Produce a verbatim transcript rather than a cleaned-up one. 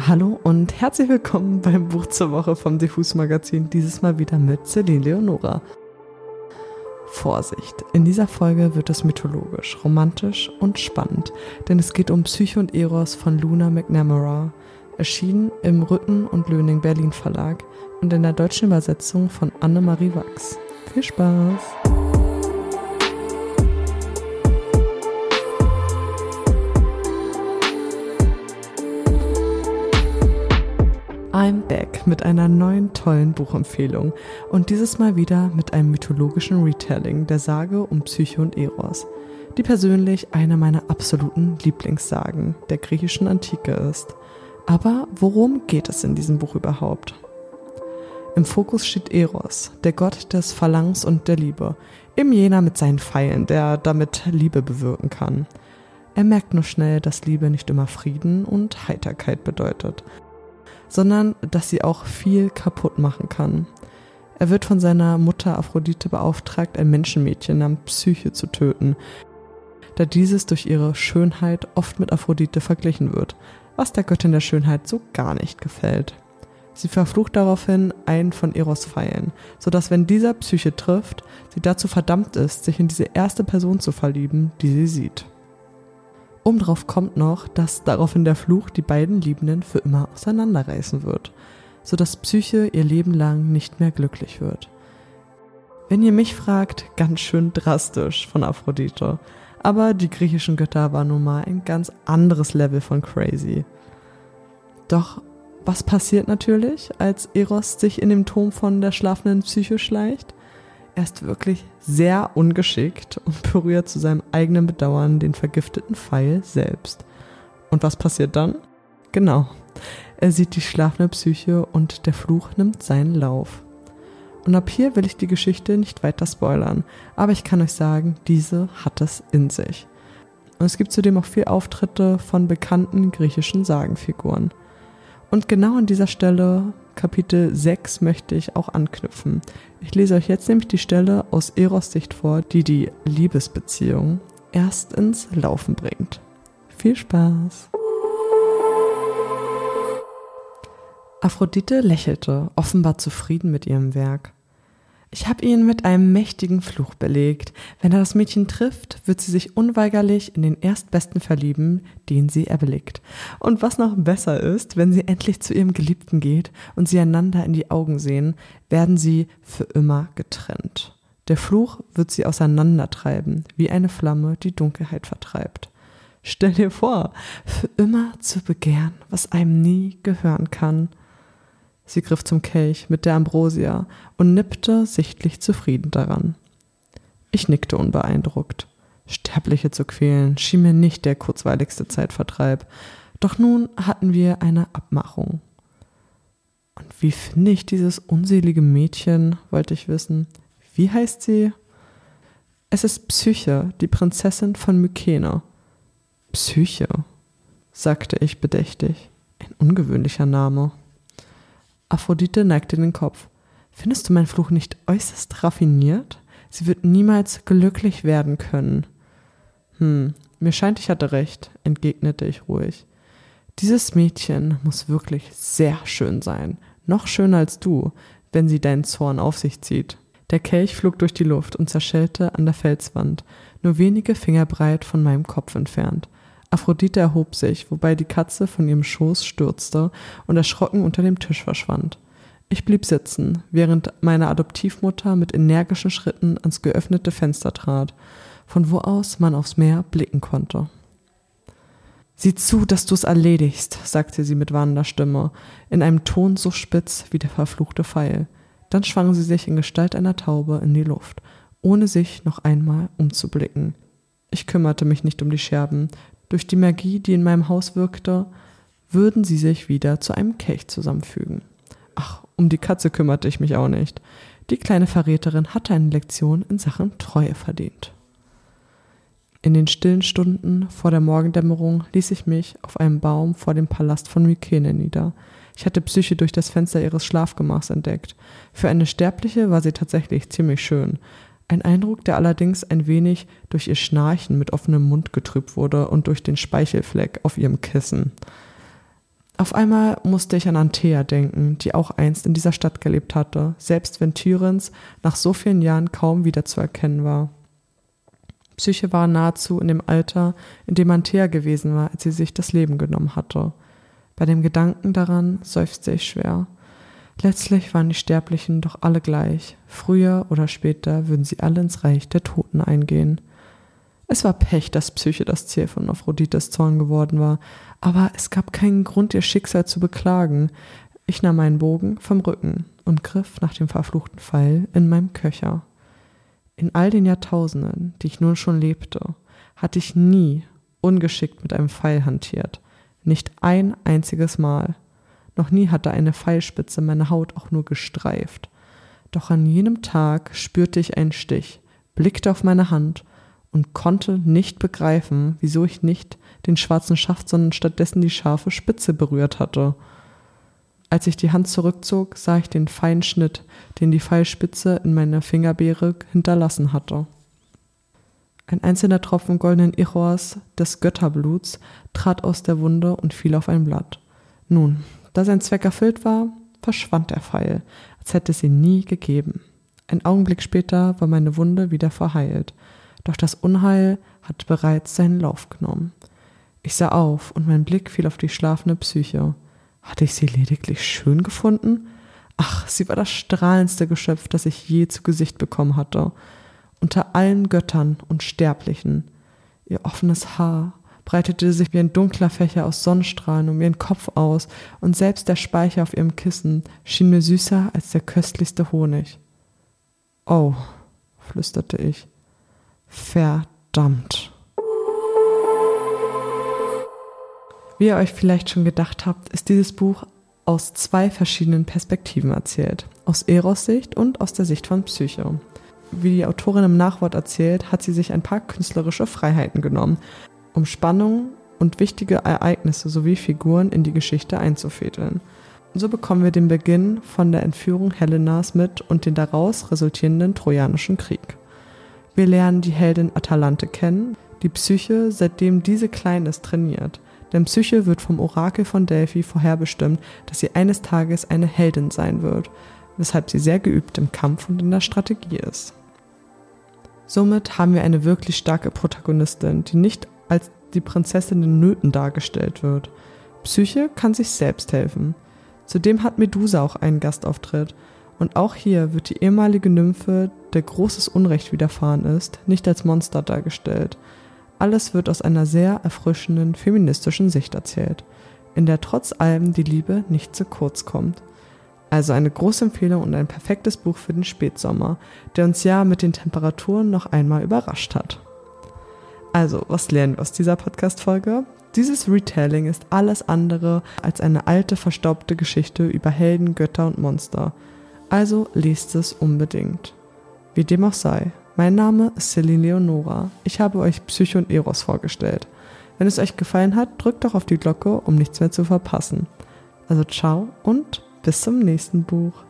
Hallo und herzlich willkommen beim Buch zur Woche vom Diffus Magazin, dieses Mal wieder mit Celine Leonora. Vorsicht, in dieser Folge wird es mythologisch, romantisch und spannend, denn es geht um Psyche und Eros von Luna McNamara, erschienen im Rütten und Löning Berlin Verlag und in der deutschen Übersetzung von Annemarie Wachs. Viel Spaß! I'm back mit einer neuen tollen Buchempfehlung und dieses Mal wieder mit einem mythologischen Retelling der Sage um Psyche und Eros, die persönlich eine meiner absoluten Lieblingssagen der griechischen Antike ist. Aber worum geht es in diesem Buch überhaupt? Im Fokus steht Eros, der Gott des Verlangens und der Liebe, eben jener mit seinen Pfeilen, der damit Liebe bewirken kann. Er merkt nur schnell, dass Liebe nicht immer Frieden und Heiterkeit bedeutet, sondern dass sie auch viel kaputt machen kann. Er wird von seiner Mutter Aphrodite beauftragt, ein Menschenmädchen namens Psyche zu töten, da dieses durch ihre Schönheit oft mit Aphrodite verglichen wird, was der Göttin der Schönheit so gar nicht gefällt. Sie verflucht daraufhin einen von Eros Pfeilen, sodass, wenn dieser Psyche trifft, sie dazu verdammt ist, sich in diese erste Person zu verlieben, die sie sieht. Obendrauf kommt noch, dass daraufhin der Fluch die beiden Liebenden für immer auseinanderreißen wird, sodass Psyche ihr Leben lang nicht mehr glücklich wird. Wenn ihr mich fragt, ganz schön drastisch von Aphrodite, aber die griechischen Götter waren nun mal ein ganz anderes Level von crazy. Doch was passiert natürlich, als Eros sich in dem Turm von der schlafenden Psyche schleicht? Er ist wirklich sehr ungeschickt und berührt zu seinem eigenen Bedauern den vergifteten Pfeil selbst. Und was passiert dann? Genau, er sieht die schlafende Psyche und der Fluch nimmt seinen Lauf. Und ab hier will ich die Geschichte nicht weiter spoilern, aber ich kann euch sagen, diese hat es in sich. Und es gibt zudem auch viele Auftritte von bekannten griechischen Sagenfiguren. Und genau an dieser Stelle, Kapitel sechs, möchte ich auch anknüpfen. Ich lese euch jetzt nämlich die Stelle aus Eros Sicht vor, die die Liebesbeziehung erst ins Laufen bringt. Viel Spaß! Aphrodite lächelte, offenbar zufrieden mit ihrem Werk. Ich habe ihn mit einem mächtigen Fluch belegt. Wenn er das Mädchen trifft, wird sie sich unweigerlich in den Erstbesten verlieben, den sie erblickt. Und was noch besser ist, wenn sie endlich zu ihrem Geliebten geht und sie einander in die Augen sehen, werden sie für immer getrennt. Der Fluch wird sie auseinandertreiben, wie eine Flamme die Dunkelheit vertreibt. Stell dir vor, für immer zu begehren, was einem nie gehören kann. Sie griff zum Kelch mit der Ambrosia und nippte sichtlich zufrieden daran. Ich nickte unbeeindruckt. Sterbliche zu quälen schien mir nicht der kurzweiligste Zeitvertreib. Doch nun hatten wir eine Abmachung. Und wie finde ich dieses unselige Mädchen, wollte ich wissen. Wie heißt sie? Es ist Psyche, die Prinzessin von Mykene. Psyche, sagte ich bedächtig. Ein ungewöhnlicher Name. Aphrodite neigte den Kopf. Findest du meinen Fluch nicht äußerst raffiniert? Sie wird niemals glücklich werden können. Hm, mir scheint, ich hatte recht, entgegnete ich ruhig. Dieses Mädchen muss wirklich sehr schön sein, noch schöner als du, wenn sie deinen Zorn auf sich zieht. Der Kelch flog durch die Luft und zerschellte an der Felswand, nur wenige Finger breit von meinem Kopf entfernt. Aphrodite erhob sich, wobei die Katze von ihrem Schoß stürzte und erschrocken unter dem Tisch verschwand. Ich blieb sitzen, während meine Adoptivmutter mit energischen Schritten ans geöffnete Fenster trat, von wo aus man aufs Meer blicken konnte. »Sieh zu, dass du's erledigst«, sagte sie mit warnender Stimme, in einem Ton so spitz wie der verfluchte Pfeil. Dann schwang sie sich in Gestalt einer Taube in die Luft, ohne sich noch einmal umzublicken. Ich kümmerte mich nicht um die Scherben. Durch die Magie, die in meinem Haus wirkte, würden sie sich wieder zu einem Kelch zusammenfügen. Ach, um die Katze kümmerte ich mich auch nicht. Die kleine Verräterin hatte eine Lektion in Sachen Treue verdient. In den stillen Stunden vor der Morgendämmerung ließ ich mich auf einem Baum vor dem Palast von Mykene nieder. Ich hatte Psyche durch das Fenster ihres Schlafgemachs entdeckt. Für eine Sterbliche war sie tatsächlich ziemlich schön. Ein Eindruck, der allerdings ein wenig durch ihr Schnarchen mit offenem Mund getrübt wurde und durch den Speichelfleck auf ihrem Kissen. Auf einmal musste ich an Antea denken, die auch einst in dieser Stadt gelebt hatte, selbst wenn Tyrens nach so vielen Jahren kaum wiederzuerkennen war. Psyche war nahezu in dem Alter, in dem Antea gewesen war, als sie sich das Leben genommen hatte. Bei dem Gedanken daran seufzte ich schwer. Letztlich waren die Sterblichen doch alle gleich. Früher oder später würden sie alle ins Reich der Toten eingehen. Es war Pech, dass Psyche das Ziel von Aphrodites Zorn geworden war, aber es gab keinen Grund, ihr Schicksal zu beklagen. Ich nahm meinen Bogen vom Rücken und griff nach dem verfluchten Pfeil in meinem Köcher. In all den Jahrtausenden, die ich nun schon lebte, hatte ich nie ungeschickt mit einem Pfeil hantiert. Nicht ein einziges Mal. Noch nie hatte eine Pfeilspitze meine Haut auch nur gestreift. Doch an jenem Tag spürte ich einen Stich, blickte auf meine Hand und konnte nicht begreifen, wieso ich nicht den schwarzen Schaft, sondern stattdessen die scharfe Spitze berührt hatte. Als ich die Hand zurückzog, sah ich den feinen Schnitt, den die Pfeilspitze in meiner Fingerbeere hinterlassen hatte. Ein einzelner Tropfen goldenen Ichors des Götterbluts trat aus der Wunde und fiel auf ein Blatt. Nun, da sein Zweck erfüllt war, verschwand der Pfeil, als hätte es ihn nie gegeben. Ein Augenblick später war meine Wunde wieder verheilt, doch das Unheil hatte bereits seinen Lauf genommen. Ich sah auf und mein Blick fiel auf die schlafende Psyche. Hatte ich sie lediglich schön gefunden? Ach, sie war das strahlendste Geschöpf, das ich je zu Gesicht bekommen hatte. Unter allen Göttern und Sterblichen. Ihr offenes Haar breitete sich wie ein dunkler Fächer aus Sonnenstrahlen um ihren Kopf aus, und selbst der Speicher auf ihrem Kissen schien mir süßer als der köstlichste Honig. »Oh«, flüsterte ich, »verdammt.« Wie ihr euch vielleicht schon gedacht habt, ist dieses Buch aus zwei verschiedenen Perspektiven erzählt. Aus Eros Sicht und aus der Sicht von Psyche. Wie die Autorin im Nachwort erzählt, hat sie sich ein paar künstlerische Freiheiten genommen, um Spannung und wichtige Ereignisse sowie Figuren in die Geschichte einzufädeln. So bekommen wir den Beginn von der Entführung Helenas mit und den daraus resultierenden Trojanischen Krieg. Wir lernen die Heldin Atalante kennen, die Psyche, seitdem diese klein ist, trainiert. Denn Psyche wird vom Orakel von Delphi vorherbestimmt, dass sie eines Tages eine Heldin sein wird, weshalb sie sehr geübt im Kampf und in der Strategie ist. Somit haben wir eine wirklich starke Protagonistin, die nicht als die Prinzessin in Nöten dargestellt wird. Psyche kann sich selbst helfen. Zudem hat Medusa auch einen Gastauftritt. Und auch hier wird die ehemalige Nymphe, der großes Unrecht widerfahren ist, nicht als Monster dargestellt. Alles wird aus einer sehr erfrischenden, feministischen Sicht erzählt, in der trotz allem die Liebe nicht zu kurz kommt. Also eine große Empfehlung und ein perfektes Buch für den Spätsommer, der uns ja mit den Temperaturen noch einmal überrascht hat. Also, was lernen wir aus dieser Podcast-Folge? Dieses Retelling ist alles andere als eine alte, verstaubte Geschichte über Helden, Götter und Monster. Also lest es unbedingt. Wie dem auch sei, mein Name ist Celine Leonora. Ich habe euch Psyche und Eros vorgestellt. Wenn es euch gefallen hat, drückt doch auf die Glocke, um nichts mehr zu verpassen. Also ciao und bis zum nächsten Buch.